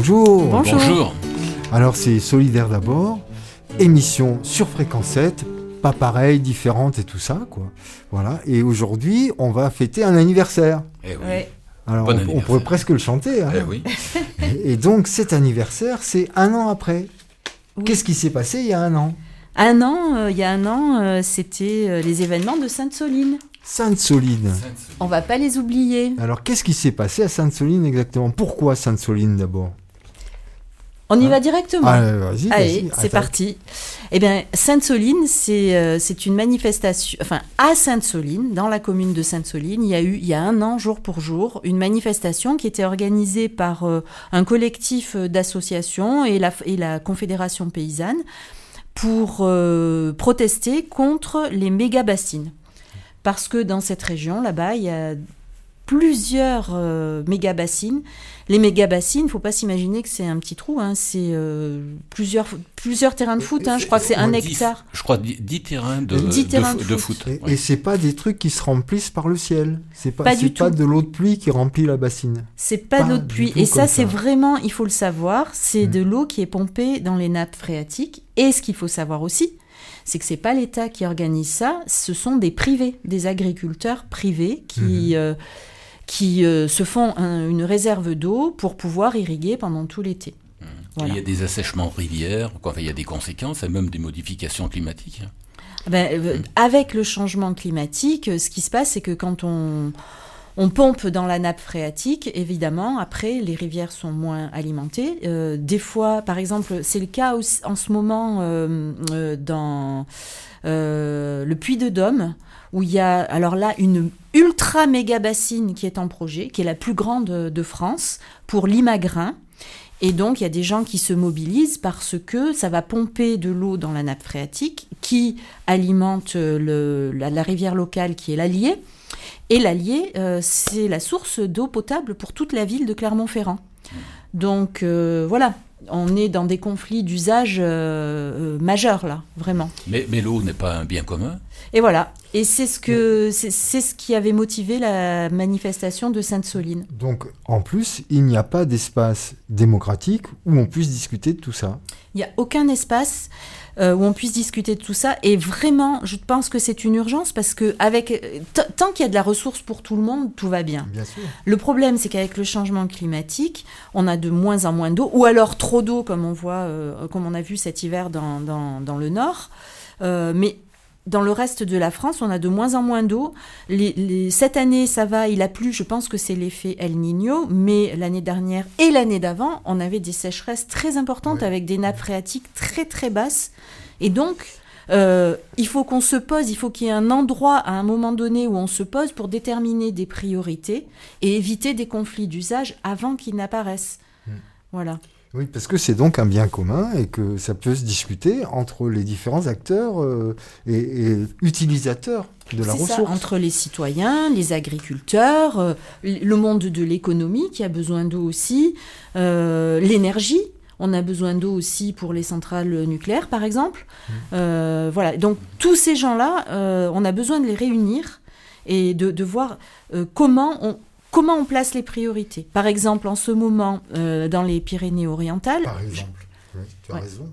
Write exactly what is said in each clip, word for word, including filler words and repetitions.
bonjour. Bonjour. Bonjour. Alors c'est Solidaire d'abord, émission sur Fréquence sept, pas pareil, différente et tout ça, quoi. Voilà, et aujourd'hui, on va fêter un anniversaire. Eh oui. Ouais. Alors Bon on, on anniversaire. pourrait presque le chanter. Hein. Eh oui. Et, et donc cet anniversaire, c'est un an après. Oui. Qu'est-ce qui s'est passé il y a un an? Un an, euh, il y a un an, euh, c'était euh, les événements de Sainte-Soline. Sainte-Soline. On va pas les oublier. Alors qu'est-ce qui s'est passé à Sainte-Soline exactement? Pourquoi Sainte-Soline d'abord? On y Hein va directement. Ah, vas-y, Allez, vas-y. c'est Attends. parti. Eh bien, Sainte-Soline, c'est euh, c'est une manifestation. Enfin, à Sainte-Soline, dans la commune de Sainte-Soline, il y a eu, il y a un an, jour pour jour, une manifestation qui était organisée par euh, un collectif euh, d'associations et la, et la Confédération paysanne pour euh, protester contre les méga-bassines. Parce que dans cette région, là-bas, il y a plusieurs euh, méga-bassines. Les méga-bassines, il ne faut pas s'imaginer que c'est un petit trou, hein, c'est euh, plusieurs, plusieurs terrains de foot, hein, je crois que c'est un Dix- hectare. Je crois dix dix terrains de, Dix de terrains fo- de de foot. foot. Et, oui. et c'est pas des trucs qui se remplissent par le ciel. C'est pas, Pas c'est du pas tout. de l'eau de pluie qui remplit la bassine. C'est pas, Pas de l'eau de du pluie. tout Et ça, comme c'est ça. vraiment, il faut le savoir, c'est Mm. de l'eau qui est pompée dans les nappes phréatiques. Et ce qu'il faut savoir aussi, c'est que c'est pas l'État qui organise ça, ce sont des privés, des agriculteurs privés qui, Mhm. euh, qui euh, se font un- une réserve d'eau pour pouvoir irriguer pendant tout l'été. Voilà. Il y a des assèchements de rivières, quoi. Enfin, il y a des conséquences et même des modifications climatiques. hein. Ben, euh, avec le changement climatique, euh, ce qui se passe, c'est que quand on, on pompe dans la nappe phréatique, évidemment, après, les rivières sont moins alimentées. Euh, des fois, par exemple, c'est le cas aussi- en ce moment euh, euh, dans euh, le Puy de Dôme, où il y a, alors là, une ultra méga bassine qui est en projet, qui est la plus grande de France, pour l'Imagrin. Et donc, il y a des gens qui se mobilisent parce que ça va pomper de l'eau dans la nappe phréatique qui alimente le, la, la rivière locale qui est l'Allier. Et l'Allier, euh, c'est la source d'eau potable pour toute la ville de Clermont-Ferrand. Donc, euh, voilà, on est dans des conflits d'usage euh, euh, majeurs, là, vraiment. Mais, mais l'eau n'est pas un bien commun. Et voilà, et c'est ce, que, c'est, c'est ce qui avait motivé la manifestation de Sainte-Soline. Donc, en plus, il n'y a pas d'espace démocratique où on puisse discuter de tout ça. Il n'y a aucun espace euh, où on puisse discuter de tout ça. Et vraiment, je pense que c'est une urgence parce que avec, t- tant qu'il y a de la ressource pour tout le monde, tout va bien. Bien sûr. Le problème, c'est qu'avec le changement climatique, on a de moins en moins d'eau, ou alors trop d'eau, comme on voit, euh, comme on a vu cet hiver dans, dans, dans le Nord. Euh, mais dans le reste de la France, on a de moins en moins d'eau. Les, les, cette année, ça va, il a plu, je pense que c'est l'effet El Niño, mais l'année dernière et l'année d'avant, on avait des sécheresses très importantes Ouais. avec des nappes phréatiques très très basses. Et donc, euh, il faut qu'on se pose, il faut qu'il y ait un endroit à un moment donné où on se pose pour déterminer des priorités et éviter des conflits d'usage avant qu'ils n'apparaissent. Mm. Voilà. Oui, parce que c'est donc un bien commun et que ça peut se discuter entre les différents acteurs euh, et, et utilisateurs de la C'est ça, ressource. entre les citoyens, les agriculteurs, euh, le monde de l'économie qui a besoin d'eau aussi, euh, l'énergie. On a besoin d'eau aussi pour les centrales nucléaires, par exemple. Mmh. Euh, voilà. Donc, tous ces gens-là, euh, on a besoin de les réunir et de, de voir euh, comment on, comment on place les priorités. Par exemple, en ce moment, euh, dans les Pyrénées-Orientales, Par exemple. Oui, tu as Ouais. raison.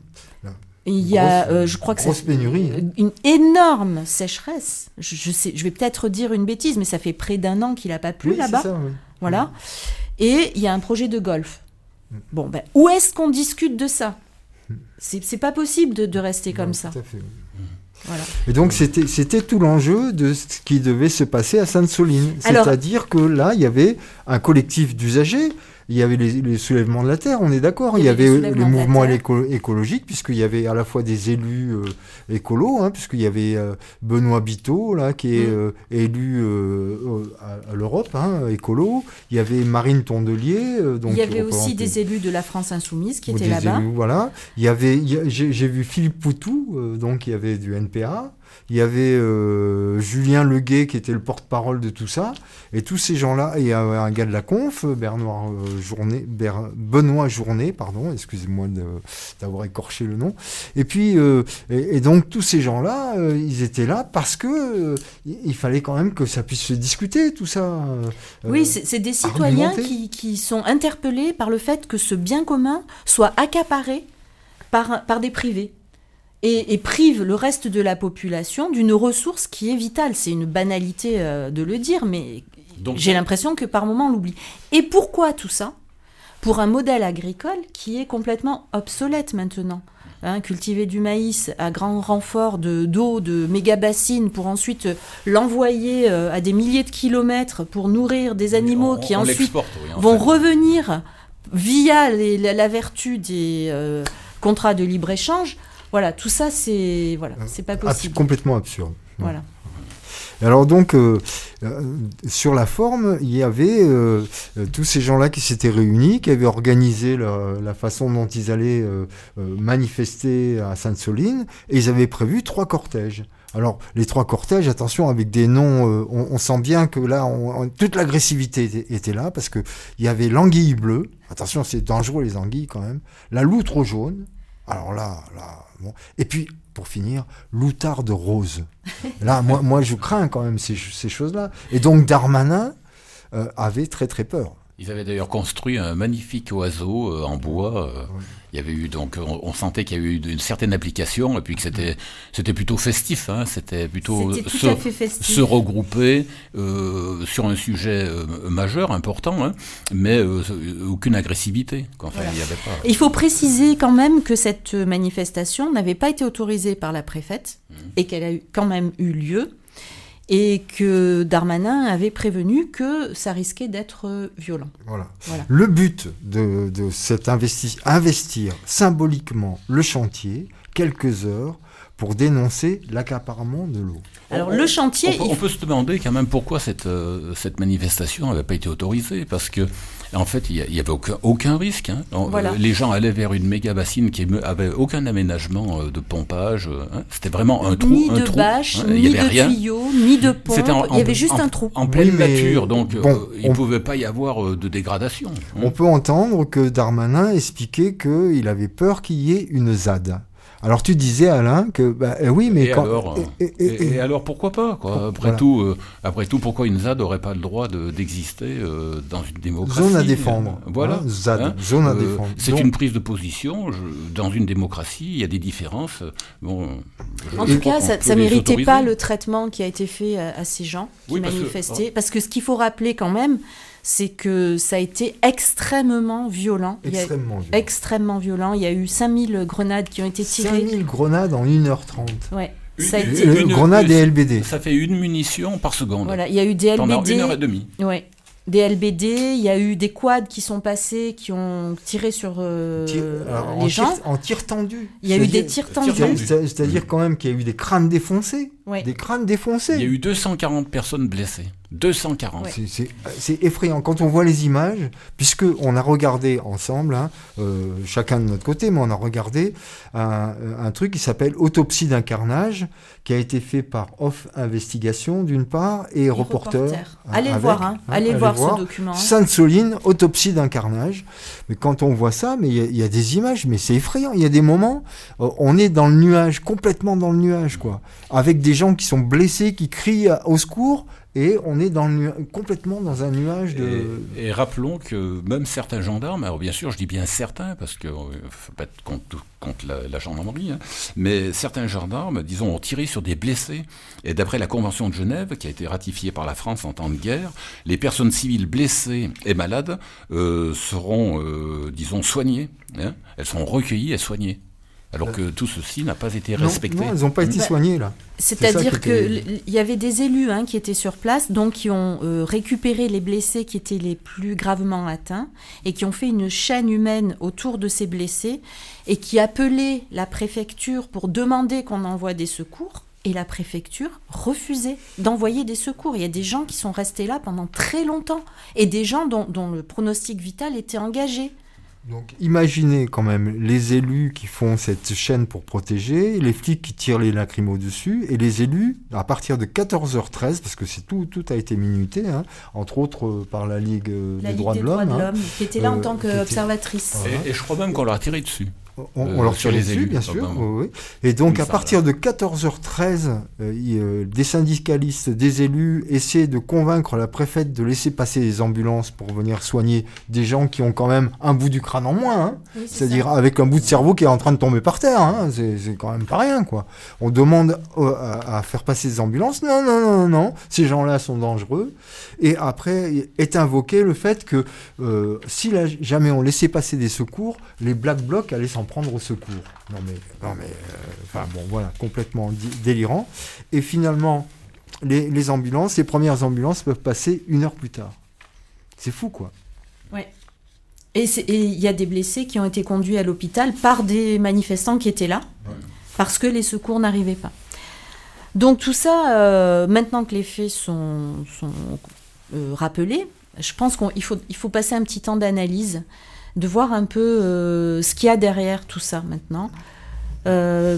il y a, Grosse- euh, je crois que grosse ça, pénurie, hein. une énorme sécheresse. Je, je, sais, je vais peut-être dire une bêtise, mais ça fait près d'un an qu'il n'a pas plu Oui, là-bas. c'est ça, oui. Voilà. Et il y a un projet de golf. Bon, ben, où est-ce qu'on discute de ça? C'est, c'est pas possible de, de rester comme Non, ça. tout à fait, oui. Voilà. Et donc, c'était, c'était tout l'enjeu de ce qui devait se passer à Sainte-Soline. Alors- C'est-à-dire que là, il y avait un collectif d'usagers, il y avait les, les soulèvements de la terre, on est d'accord. Il y avait, les les soulèvements de la mouvements terre. éco- écologiques, puisqu'il y avait à la fois des élus euh, écolos, hein, puisqu'il y avait euh, Benoît Biteau, là, qui est Mm. euh, élu euh, à, à l'Europe, hein, écolo. Il y avait Marine Tondelier. euh, donc, il y avait qui aussi représentait- des élus de la France Insoumise qui ou étaient des là-bas. élus, voilà. Il y avait, il y a- j'ai, j'ai vu Philippe Poutou, euh, donc il y avait du N P A. il y avait euh, Julien Leguet qui était le porte-parole de tout ça, et tous ces gens-là, il y a un gars de la conf, Bernard euh, Journet, Ber- Benoît Journet, pardon, excusez-moi de, d'avoir écorché le nom, et puis, euh, et, et donc tous ces gens-là, euh, ils étaient là parce que euh, il fallait quand même que ça puisse se discuter, tout ça. Euh, oui, c'est, c'est des citoyens argumenter. qui, qui sont interpellés par le fait que ce bien commun soit accaparé par, par des privés. Et, et prive le reste de la population d'une ressource qui est vitale. C'est une banalité euh, de le dire, mais Donc, j'ai l'impression que par moments on l'oublie. Et pourquoi tout ça ? Pour un modèle agricole qui est complètement obsolète maintenant. Hein, cultiver du maïs à grand renfort de, d'eau, de méga-bassines, pour ensuite l'envoyer euh, à des milliers de kilomètres pour nourrir des animaux on, qui on ensuite oui, en vont fait. revenir via les, la, la vertu des euh, contrats de libre-échange. Voilà, tout ça, c'est voilà, c'est pas possible. Abs- complètement absurde. Voilà. Alors donc, euh, euh, sur la forme, il y avait euh, euh, tous ces gens-là qui s'étaient réunis, qui avaient organisé la, la façon dont ils allaient euh, euh, manifester à Sainte-Soline, et ils avaient prévu trois cortèges. Alors, les trois cortèges, attention, avec des noms, euh, on, on sent bien que là, on, on, toute l'agressivité était, était là, parce que il y avait l'anguille bleue, attention, c'est dangereux les anguilles quand même, la loutre jaune, alors là, là, bon. Et puis, pour finir, l'outarde rose. Là, moi, moi, je crains quand même ces, ces choses-là. Et donc, Darmanin euh, avait très, très peur. Ils avaient d'ailleurs construit un magnifique oiseau euh, en bois. Euh, oui. Il y avait eu donc, on, on sentait qu'il y avait eu une certaine application et puis que c'était, c'était plutôt festif. Hein, c'était plutôt c'était tout se, à fait festif. se regrouper euh, sur un sujet euh, majeur, important, hein, mais euh, aucune agressivité. Enfin, voilà. Il y avait pas. Il faut préciser quand même que cette manifestation n'avait pas été autorisée par la préfète mmh. et qu'elle a eu, quand même eu lieu. Et que Darmanin avait prévenu que ça risquait d'être violent. Voilà. Voilà. Le but de, de cet investi- investir symboliquement le chantier, quelques heures, pour dénoncer l'accaparement de l'eau. Alors on, le chantier... On peut, on peut se demander quand même pourquoi cette, euh, cette manifestation n'avait pas été autorisée, parce que en fait, il n'y avait aucun, aucun risque. Hein. On, voilà. euh, les gens allaient vers une méga bassine qui n'avait aucun aménagement euh, de pompage. Hein. C'était vraiment un trou. Ni un de trou, bâche, hein. ni de rien. tuyaux, ni de pompe. En, il y avait juste en, un trou. En pleine oui, mais... nature, donc bon, euh, il ne on... pouvait pas y avoir euh, de dégradation. Hein. On peut entendre que Darmanin expliquait qu'il avait peur qu'il y ait une Z A D. Alors tu disais, Alain, que bah, eh oui, mais et quand alors, et, et, et, et alors pourquoi pas quoi. Après voilà. tout, euh, après tout, pourquoi une Z A D n'aurait pas le droit de, d'exister euh, dans une démocratie ? Zone à défendre. Euh, voilà. Hein, Z A D, hein, zone à euh, défendre. C'est Donc... une prise de position. Je, dans une démocratie, il y a des différences. Bon. Je, en tout cas, ça, ça méritait pas le traitement qui a été fait à, à ces gens qui oui, manifestaient, parce que, oh. parce que ce qu'il faut rappeler quand même, c'est que ça a été extrêmement violent. Extrêmement violent. Extrêmement violent. Il y a eu cinq mille grenades qui ont été tirées. cinq mille grenades en une heure trente. Ouais. Une, ça a été... une, une grenade et L B D. Ça fait une munition par seconde. Voilà, il y a eu des L B D. Pendant une heure et demie. Ouais. Des L B D, il y a eu des quads qui sont passés, qui ont tiré sur euh, tir, alors, les en gens. Tir, en tir tendu. Il y a eu des tirs tendus. C'est, c'est-à-dire quand même qu'il y a eu des crânes défoncés. Ouais. Des crânes défoncés. Il y a eu deux cent quarante personnes blessées. deux cent quarante. Ouais. C'est, c'est, c'est effrayant. Quand on voit les images, puisque on a regardé ensemble, hein, euh, chacun de notre côté, mais on a regardé un, un truc qui s'appelle Autopsie d'un carnage, qui a été fait par Off Investigation d'une part et, et Reporter. reporter. Allez avec, voir, hein. Allez, allez voir, voir ce document. Hein. Sainte-Soline, Autopsie d'un carnage. Mais quand on voit ça, mais il y, y a des images, mais c'est effrayant. Il y a des moments, euh, on est dans le nuage, complètement dans le nuage, quoi, avec des gens qui sont blessés, qui crient au secours. Et on est dans le nu- complètement dans un nuage de... Et, et rappelons que même certains gendarmes, alors bien sûr je dis bien certains, parce qu'il ne faut pas être contre, contre la, la gendarmerie, hein, mais certains gendarmes, disons, ont tiré sur des blessés. Et d'après la Convention de Genève, qui a été ratifiée par la France en temps de guerre, les personnes civiles blessées et malades euh, seront, euh, disons, soignées. Hein, elles seront recueillies et soignées. Alors que tout ceci n'a pas été respecté. Non, non elles n'ont pas été bah, soignées, là. C'est-à-dire qu'il était... y avait des élus hein, qui étaient sur place, donc qui ont euh, récupéré les blessés qui étaient les plus gravement atteints et qui ont fait une chaîne humaine autour de ces blessés et qui appelaient la préfecture pour demander qu'on envoie des secours. Et la préfecture refusait d'envoyer des secours. Il y a des gens qui sont restés là pendant très longtemps et des gens dont, dont le pronostic vital était engagé. Donc imaginez quand même les élus qui font cette chaîne pour protéger, les flics qui tirent les lacrymos dessus, et les élus, à partir de quatorze heures treize, parce que c'est tout, tout a été minuté, hein, entre autres euh, par la Ligue euh, la des Ligue droits des de l'homme, droits de hein, l'homme, qui était là euh, en tant qu'observatrice. Voilà. Et, et je crois même qu'on leur a tiré dessus. On, Euh, on leur sur tire les dessus, élus, bien sûr. notamment. Oui, oui. Et donc, Il à me partir semble. de quatorze heures treize, euh, il, euh, des syndicalistes, des élus essaient de convaincre la préfète de laisser passer les ambulances pour venir soigner des gens qui ont quand même un bout du crâne en moins. Hein. Oui, c'est C'est-à-dire ça. avec un bout de cerveau qui est en train de tomber par terre. Hein. C'est, c'est quand même pas rien, quoi. On demande euh, à, à faire passer les ambulances. Non, non, non, non, non. Ces gens-là sont dangereux. Et après, est invoqué le fait que euh, si là, jamais on laissait passer des secours, les Black Blocs allaient s'en prendre au secours. Non mais, non mais, euh, enfin bon, voilà, complètement di- délirant. Et finalement, les, les ambulances, les premières ambulances peuvent passer une heure plus tard. C'est fou, quoi. Ouais. Et c'est- et il y a des blessés qui ont été conduits à l'hôpital par des manifestants qui étaient là, Ouais. parce que les secours n'arrivaient pas. Donc tout ça, euh, maintenant que les faits sont, sont euh, rappelés, je pense qu'il faut, il faut passer un petit temps d'analyse, de voir un peu euh, ce qu'il y a derrière tout ça maintenant, euh,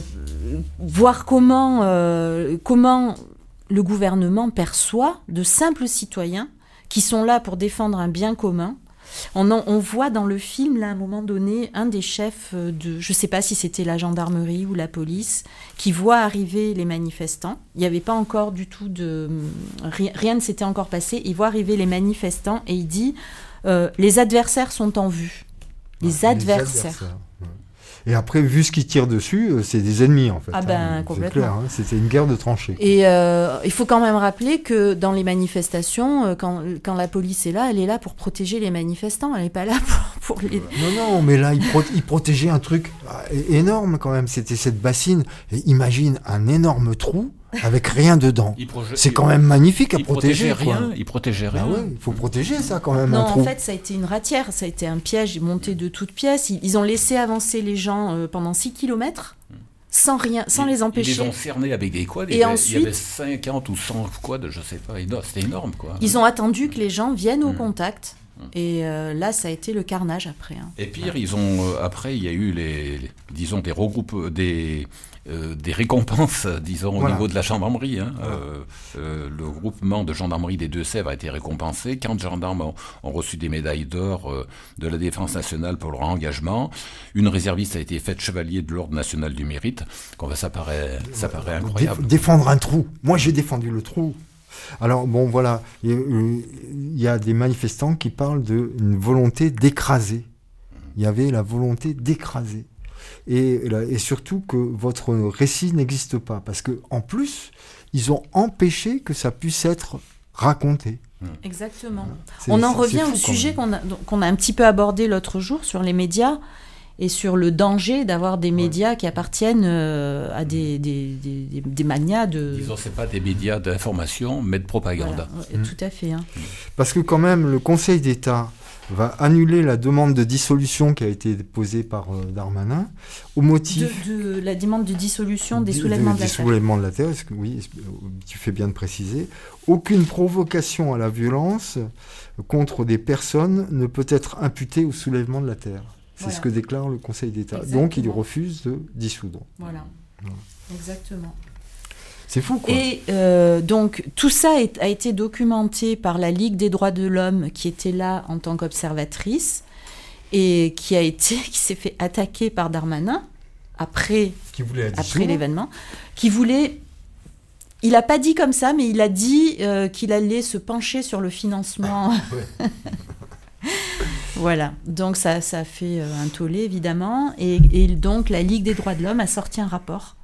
voir comment, euh, comment le gouvernement perçoit de simples citoyens qui sont là pour défendre un bien commun. On, en- on voit dans le film, là, à un moment donné, un des chefs de, je ne sais pas si c'était la gendarmerie ou la police, qui voit arriver les manifestants. Il n'y avait pas encore du tout de... Rien, rien ne s'était encore passé. Il voit arriver les manifestants et il dit euh, les adversaires sont en vue. Les Ouais, adversaires. ouais. Et après, vu ce qu'ils tirent dessus, euh, c'est des ennemis, en fait. Ah ben, hein. C'est complètement. clair, hein. C'était une guerre de tranchées. Et euh, il faut quand même rappeler que dans les manifestations, euh, quand, quand la police est là, elle est là pour protéger les manifestants. Elle n'est pas là pour, pour les... Non, non, mais là, ils, pro- ils protégeaient un truc ah, é- énorme, quand même. C'était cette bassine. Et imagine un énorme trou avec rien dedans. Ils proje- C'est quand même magnifique à ils protéger, protégeaient quoi. rien. Ils protégeaient Ah rien. ouais, il faut protéger ça, quand même, Non, un en trou. fait, ça a été une ratière, ça a été un piège monté de toutes pièces. Ils, ils ont laissé avancer les gens euh, pendant six kilomètres sans rien, sans Ils- les empêcher. Ils les ont cernés avec des quads. Et il, y avait, ensuite- il y avait cinquante ou cent quads, je sais pas. éno- C'était énorme, quoi. Ils ont attendu que les gens viennent au Mm. contact. Et euh, là, ça a été le carnage après. hein. Et pire, ils ont euh, après, il y a eu les, les- disons des regroupes, des euh, des récompenses, disons Voilà. au niveau de la gendarmerie. Hein. Voilà. Euh, euh, le groupement de gendarmerie des Deux-Sèvres a été récompensé. quarante gendarmes ont, ont reçu des médailles d'or euh, de la Défense nationale pour leur engagement. Une réserviste a été faite chevalier de l'Ordre national du mérite. Qu'on va, ça paraît, ça paraît incroyable. Dé- défendre un trou. Moi, j'ai défendu le trou. Alors, bon, voilà. Il y a, euh, il y a des manifestants qui parlent d'une volonté d'écraser. Il y avait la volonté d'écraser. Et, là- et surtout que votre récit n'existe pas. Parce que en plus, ils ont empêché que ça puisse être raconté. Exactement. C'est- On en c'est- revient c'est fou, au quand sujet même. qu'on a, donc, qu'on a un petit peu abordé l'autre jour sur les médias et sur le danger d'avoir des médias qui appartiennent euh, à des, des, des, des- des manias de... Disons, c'est pas des médias d'information, mais de propagande. Voilà, ouais, Mm. Tout à fait. hein. Parce que quand même, le Conseil d'État va annuler la demande de dissolution qui a été déposée par euh, Darmanin au motif... De, de la demande de dissolution des Di- soulèvements de, des la terre. soulèvements de la terre, est-ce que- oui, est-ce que- tu fais bien de préciser. Aucune provocation à la violence contre des personnes ne peut être imputée au soulèvement de la terre. C'est Voilà. ce que déclare le Conseil d'État. Exactement. Donc il refuse de dissoudre. Voilà. Voilà. Exactement. C'est fou, quoi. Et euh, donc, tout ça est- a été documenté par la Ligue des droits de l'homme qui était là en tant qu'observatrice et qui a été, qui s'est fait attaquer par Darmanin après, Qui voulait la après dissoudre. l'événement, qui voulait... Il n'a pas dit comme ça, mais il a dit euh, qu'il allait se pencher sur le financement. Ouais. Voilà, donc ça, ça a fait euh, un tollé, évidemment. Et, et donc, la Ligue des droits de l'homme a sorti un rapport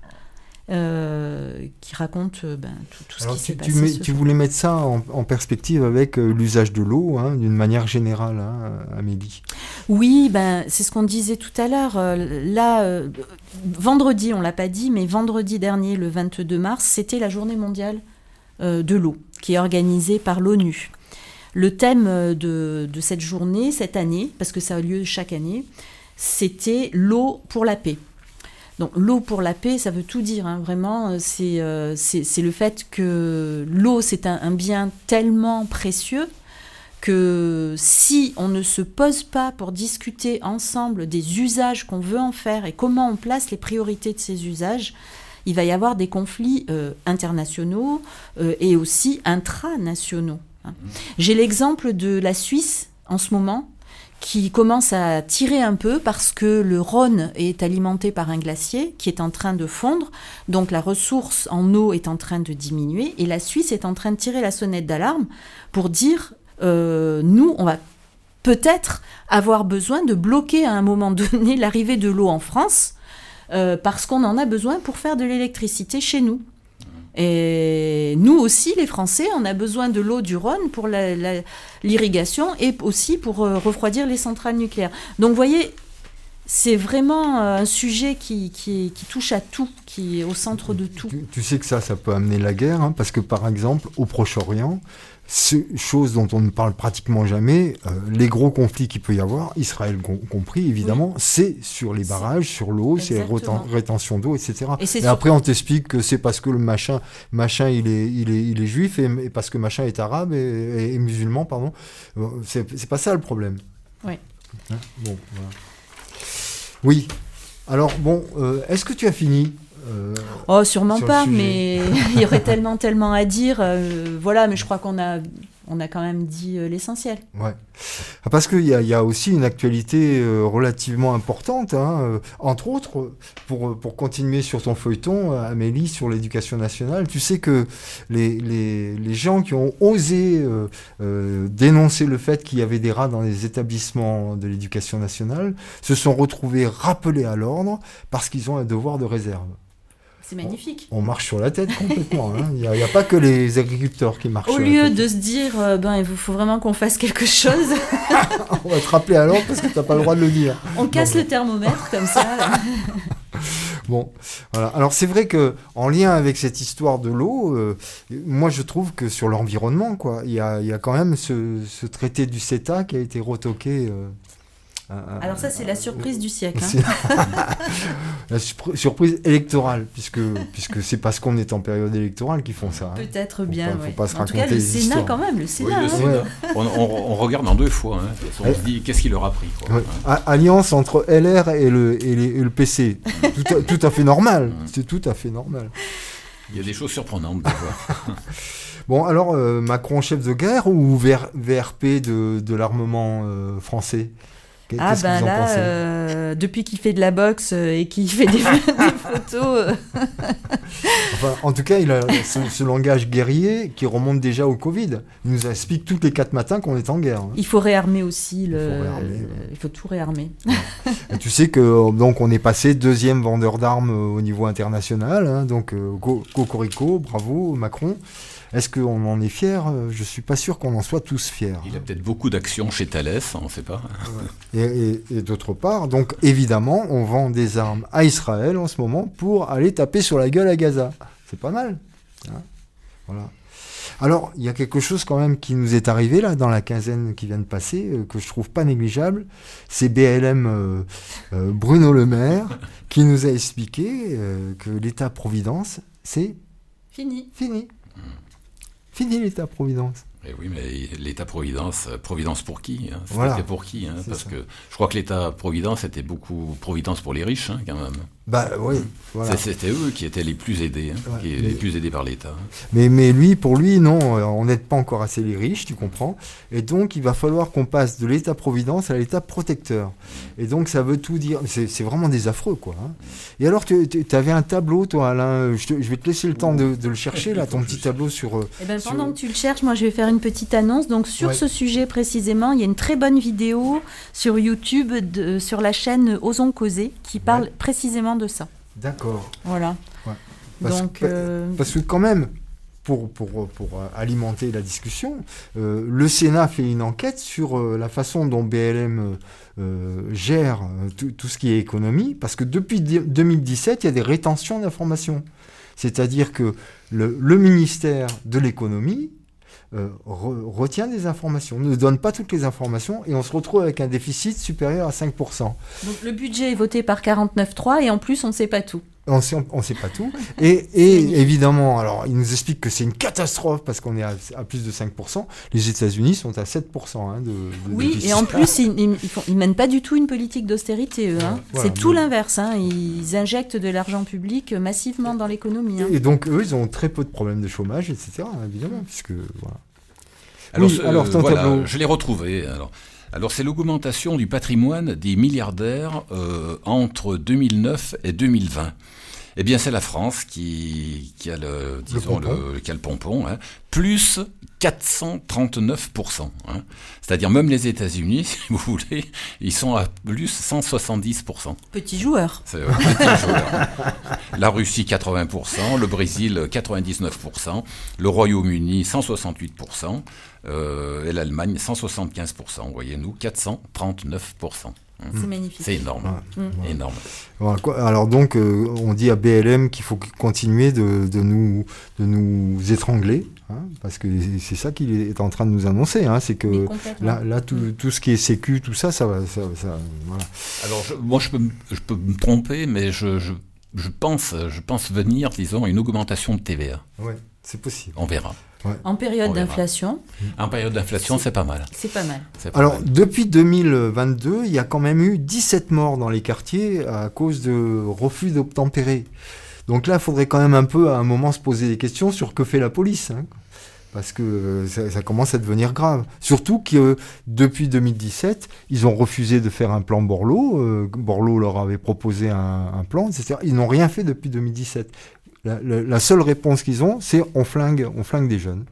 euh, qui raconte euh, ben, tout, tout ce Alors, qui s'est tu, passé. tu, mets- ce tu jour. voulais mettre ça en, en perspective avec euh, l'usage de l'eau, hein, d'une manière générale, hein, Amélie. Oui, ben, c'est ce qu'on disait tout à l'heure. Euh, là, euh, vendredi, on ne l'a pas dit, mais vendredi dernier, le vingt-deux mars, c'était la journée mondiale euh, de l'eau, qui est organisée par l'ONU. Le thème de, de cette journée, cette année, parce que ça a lieu chaque année, c'était l'eau pour la paix. Donc l'eau pour la paix, ça veut tout dire, hein, vraiment. C'est, euh, c'est, c'est le fait que l'eau, c'est un, un bien tellement précieux que si on ne se pose pas pour discuter ensemble des usages qu'on veut en faire et comment on place les priorités de ces usages, il va y avoir des conflits euh, internationaux euh, et aussi intranationaux. Hein. J'ai l'exemple de la Suisse en ce moment, qui commence à tirer un peu parce que le Rhône est alimenté par un glacier qui est en train de fondre, donc la ressource en eau est en train de diminuer, et la Suisse est en train de tirer la sonnette d'alarme pour dire euh, nous, on va peut-être avoir besoin de bloquer à un moment donné l'arrivée de l'eau en France euh, parce qu'on en a besoin pour faire de l'électricité chez nous. Et nous aussi, les Français, on a besoin de l'eau du Rhône pour la, la, l'irrigation et aussi pour euh, refroidir les centrales nucléaires. Donc, vous voyez, c'est vraiment un sujet qui, qui, qui touche à tout, qui est au centre de tout. Tu, tu sais que ça, ça peut amener la guerre, hein, parce que, par exemple, au Proche-Orient, chose dont on ne parle pratiquement jamais, euh, les gros conflits qu'il peut y avoir, Israël com- compris évidemment, oui. c'est sur les barrages, c'est... sur l'eau, Exactement. c'est réten- rétention d'eau, et cetera. Et, et sur... après on t'explique que c'est parce que le machin, machin il est, il est, il est juif et, et parce que machin est arabe et, et, et musulman, pardon. C'est, c'est pas ça le problème. Oui. Hein bon, voilà. Oui. Alors bon, euh, est-ce que tu as fini? Euh, oh, sûrement pas, mais il y aurait tellement, tellement à dire. Euh, voilà, mais je crois qu'on a, on a quand même dit euh, l'essentiel. Ouais. Parce qu'il y a, y a aussi une actualité euh, relativement importante, hein, euh, entre autres, pour, pour continuer sur ton feuilleton, Amélie, sur l'éducation nationale. Tu sais que les, les, les gens qui ont osé euh, euh, dénoncer le fait qu'il y avait des rats dans les établissements de l'éducation nationale se sont retrouvés rappelés à l'ordre parce qu'ils ont un devoir de réserve. C'est magnifique. On, on marche sur la tête complètement. Hein. Il n'y a, a pas que les agriculteurs qui marchent Au sur lieu la tête. de se dire, euh, ben, il faut vraiment qu'on fasse quelque chose. On va te rappeler à l'ordre parce que tu n'as pas le droit de le dire. On casse non, le thermomètre comme ça. Bon, voilà. Alors c'est vrai que en lien avec cette histoire de l'eau, euh, moi je trouve que sur l'environnement, quoi, il y a, y a quand même ce, ce traité du CETA qui a été retoqué. Euh, Alors ça, c'est la surprise du siècle. Hein. La surprise, surprise électorale, puisque, puisque c'est parce qu'on est en période électorale qu'ils font ça. Hein. Peut-être bien, faut pas, oui. faut pas se en tout raconter cas, le des Sénat histoires. quand même, le Sénat. Oui, le hein. Sénat. On, on, on regarde en deux fois. Hein. On se dit, qu'est-ce qu'il leur a pris, quoi. Ouais. Alliance entre L R et le, et les, et le P C. Tout à, tout à fait normal. C'est tout à fait normal. Il y a des choses surprenantes, des fois. Bon, alors, euh, Macron chef de guerre ou V R P de, de l'armement euh, français? Qu'est-ce ah ben que vous en là, pensez euh, depuis qu'il fait de la boxe euh, et qu'il fait des, des photos... Euh... Enfin, en tout cas, il a ce, ce langage guerrier qui remonte déjà au Covid. Il nous explique tous les quatre matins qu'on est en guerre. Hein. Il faut réarmer aussi. Le... Il faut réarmer, ouais. Il faut tout réarmer. Et tu sais que donc on est passé deuxième vendeur d'armes au niveau international. Hein, donc euh, cocorico, bravo Macron. Est-ce qu'on en est fiers? Je ne suis pas sûr qu'on en soit tous fiers. Il a peut-être beaucoup d'actions chez Thales, on ne sait pas. Et, et, et d'autre part, donc évidemment, on vend des armes à Israël en ce moment pour aller taper sur la gueule à Gaza. C'est pas mal. Hein, voilà. Alors, il y a quelque chose quand même qui nous est arrivé là dans la quinzaine qui vient de passer, euh, que je trouve pas négligeable. C'est B L M euh, euh, Bruno Le Maire qui nous a expliqué euh, que l'État-providence, c'est fini. Fini. Fini l'État-providence. Et oui, mais l'État-providence, providence pour qui hein? C'était voilà. pour qui hein? Parce ça. que je crois que l'État-providence était beaucoup providence pour les riches, hein, quand même. Bah oui, voilà. C'était eux qui étaient les plus aidés, hein, ouais, qui, mais... les plus aidés par l'État. Mais, mais lui, pour lui, non, on n'aide pas encore assez les riches, tu comprends. Et donc, il va falloir qu'on passe de l'État-providence à l'État-protecteur. Et donc, ça veut tout dire. C'est, c'est vraiment des affreux, quoi. Hein. Et alors, tu avais un tableau, toi, Alain. Je, te, je vais te laisser le temps de, de le chercher, là, ton petit tableau sur... Eh ben, sur... pendant que tu le cherches, moi, je vais faire une petite annonce. Donc, sur ouais. ce sujet précisément, il y a une très bonne vidéo sur YouTube, de, sur la chaîne Osons Causer, qui parle ouais. précisément de ça. D'accord. Voilà. Ouais. Parce, Donc, que, euh... parce que quand même, pour, pour, pour alimenter la discussion, euh, le Sénat fait une enquête sur euh, la façon dont B L M euh, gère euh, tout, tout ce qui est économie, parce que depuis deux mille dix-sept, il y a des rétentions d'informations. C'est-à-dire que le, le ministère de l'économie Euh, re, retient des informations, ne donne pas toutes les informations et on se retrouve avec un déficit supérieur à cinq pour cent. Donc le budget est voté par quarante-neuf trois et en plus on ne sait pas tout. On sait, on sait pas tout. Et, et évidemment, alors, il nous explique que c'est une catastrophe parce qu'on est à, à plus de cinq pour cent. Les États-Unis sont à sept pour cent hein, de, de Oui, déficit. et en plus, ils, ils, ils, font, ils mènent pas du tout une politique d'austérité, eux. Hein. Voilà, c'est tout mais... l'inverse. Hein. Ils injectent de l'argent public massivement dans l'économie. Hein. Et donc, eux, ils ont très peu de problèmes de chômage, et cetera, évidemment, puisque, voilà. Alors, oui, euh, alors ton voilà, tableau. je l'ai retrouvé. Alors, alors c'est l'augmentation du patrimoine des milliardaires euh, entre deux mille neuf et deux mille vingt. Eh bien, c'est la France qui, qui a le, disons, le pompon, le, qui a le pompon hein, plus quatre cent trente-neuf pour cent. Hein. C'est-à-dire même les États-Unis, si vous voulez, ils sont à plus cent soixante-dix pour cent. Petit joueur. C'est, euh, petit joueur. La Russie, quatre-vingts pour cent. Le Brésil, quatre-vingt-dix-neuf pour cent. Le Royaume-Uni, cent soixante-huit pour cent. Euh, et l'Allemagne, cent soixante-quinze pour cent. Vous voyez, nous, quatre cent trente-neuf pour cent. C'est magnifique. C'est énorme. Ouais. Mmh. Énorme. Voilà, alors donc, euh, on dit à B L M qu'il faut continuer de, de, nous, de nous étrangler, hein, parce que c'est ça qu'il est en train de nous annoncer. Hein, c'est que là, là tout, mmh. tout ce qui est sécu, tout ça, ça va... Ça, ça, voilà. Alors, je, moi, je peux, je peux me tromper, mais je, je, je, pense, je pense venir, disons, à une augmentation de T V A. Oui, c'est possible. On verra. Ouais. En période d'inflation. En période d'inflation, c'est, c'est pas mal. C'est pas mal. C'est pas Alors, mal. depuis deux mille vingt-deux, il y a quand même eu dix-sept morts dans les quartiers à cause de refus d'obtempérer. Donc là, il faudrait quand même un peu, à un moment, se poser des questions sur que fait la police. Hein, parce que ça, ça commence à devenir grave. Surtout que euh, depuis deux mille dix-sept, ils ont refusé de faire un plan Borloo. Euh, Borloo leur avait proposé un, un plan, et cetera. Ils n'ont rien fait depuis deux mille dix-sept. La, la, la seule réponse qu'ils ont, c'est on flingue, on flingue des jeunes.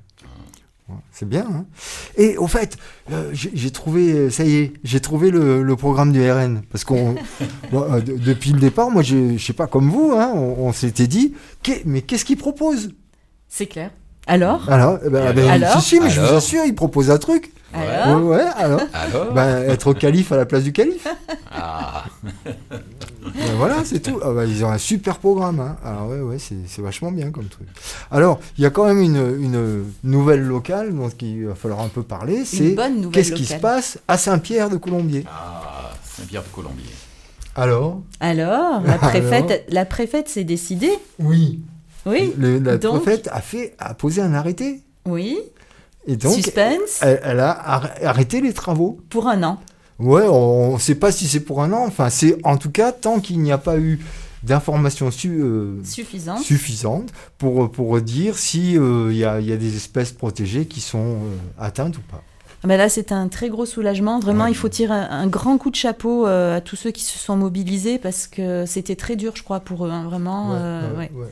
C'est bien. Hein, et au fait, euh, j'ai, j'ai trouvé, ça y est, j'ai trouvé le, le programme du R N. Parce qu'on, bon, euh, d- depuis le départ, moi, je sais pas comme vous, hein, on, on s'était dit, qu'est, mais qu'est-ce qu'ils proposent ? C'est clair. Alors Alors, eh ben, alors, ben, alors si, si, mais alors je vous assure, ils proposent un truc. Alors Ouais, ouais, alors, Alors ben, être calife à la place du calife. Ah. Ben voilà, c'est tout. Ah ben, ils ont un super programme. Hein. Alors ouais, ouais, c'est, c'est vachement bien comme truc. Alors, il y a quand même une, une nouvelle locale dont il va falloir un peu parler. C'est Une bonne nouvelle qu'est-ce locale. qui se passe à Saint-Pierre-de-Colombier. Ah, Saint-Pierre-de-Colombier. Alors Alors, la préfète, Alors la préfète s'est décidée. Oui. Oui. Le, la donc, préfète a, fait, a posé un arrêté. Oui. Et donc, Suspense. Elle, elle a ar- arrêté les travaux. Pour un an. Ouais, on ne sait pas si c'est pour un an. Enfin, c'est en tout cas tant qu'il n'y a pas eu d'informations su, euh, Suffisante. suffisantes pour, pour dire s'il euh, y, a, y a des espèces protégées qui sont euh, atteintes ou pas. Ben là, c'est un très gros soulagement. Vraiment, ouais. il faut tirer un, un grand coup de chapeau euh, à tous ceux qui se sont mobilisés parce que c'était très dur, je crois, pour eux. Hein, vraiment. Ouais, euh, ouais, ouais. Ouais.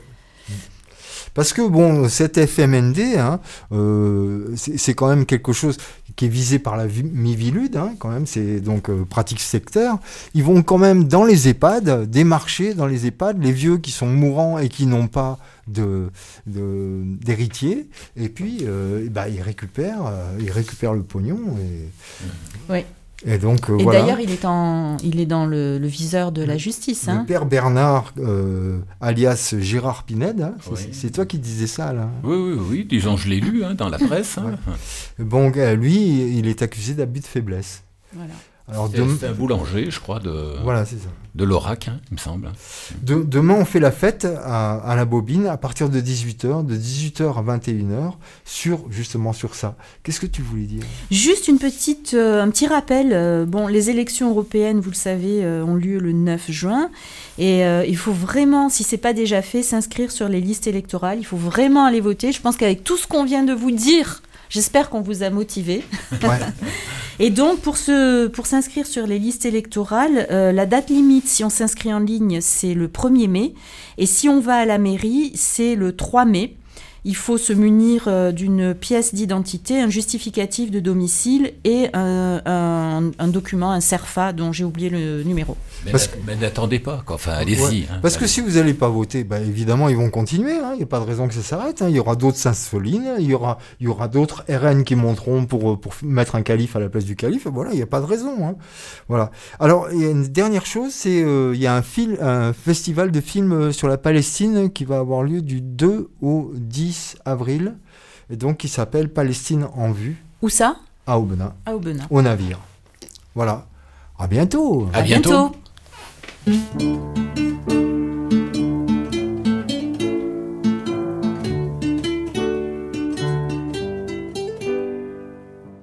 Parce que, bon, cet F M N D, hein, euh, c'est, c'est quand même quelque chose qui est visé par la Miviludes, hein, quand même, c'est donc euh, pratique secteur. Ils vont quand même dans les EHPAD, démarcher dans les EHPAD, les vieux qui sont mourants et qui n'ont pas de, de, d'héritiers, et puis euh, bah, ils, récupèrent, euh, ils récupèrent le pognon. Et, oui. Et, donc, euh, et voilà. d'ailleurs, il est, en, il est dans le, le viseur de la justice. Hein. Le père Bernard, euh, alias Gérard Pinède, hein, oui. c'est, c'est toi qui disais ça, là. Oui, oui, oui, disons, je l'ai lu hein, dans la presse. Hein. Ouais. Bon, lui, il est accusé d'abus de faiblesse. Voilà. Alors, c'est, dem... c'est un boulanger, je crois, de, voilà, c'est ça. de l'Aurac, hein, il me semble. De, demain, on fait la fête à, à la Bobine à partir de dix-huit heures, de dix-huit heures à vingt et une heures, sur, justement sur ça. Qu'est-ce que tu voulais dire ? Juste une petite, euh, un petit rappel. Euh, bon, les élections européennes, vous le savez, euh, ont lieu le neuf juin. Et euh, il faut vraiment, si ce n'est pas déjà fait, s'inscrire sur les listes électorales. Il faut vraiment aller voter. Je pense qu'avec tout ce qu'on vient de vous dire, j'espère qu'on vous a motivé. Ouais. Et donc, pour, ce, pour s'inscrire sur les listes électorales, euh, la date limite, si on s'inscrit en ligne, c'est le premier mai. Et si on va à la mairie, c'est le trois mai. Il faut se munir euh, d'une pièce d'identité, un justificatif de domicile et un, un, un document, un CERFA, dont j'ai oublié le numéro. Mais, parce n'a, que... mais n'attendez pas, quoi. Enfin, allez-y. Ouais. Hein, parce allez. que si vous n'allez pas voter, bah, évidemment, ils vont continuer. Il hein. n'y a pas de raison que ça s'arrête. Hein. Il y aura d'autres Sainte-Soline, il y aura, il y aura d'autres R N qui monteront pour, pour mettre un calife à la place du calife. Voilà, il n'y a pas de raison. Hein. Voilà. Alors, il y a une dernière chose, c'est euh, il y a un, film, un festival de films sur la Palestine qui va avoir lieu du deux au dix avril, et donc qui s'appelle Palestine en vue. Où ça ? À Aubenas. À Aubenas. Au navire. Voilà. À bientôt. À bientôt. bientôt.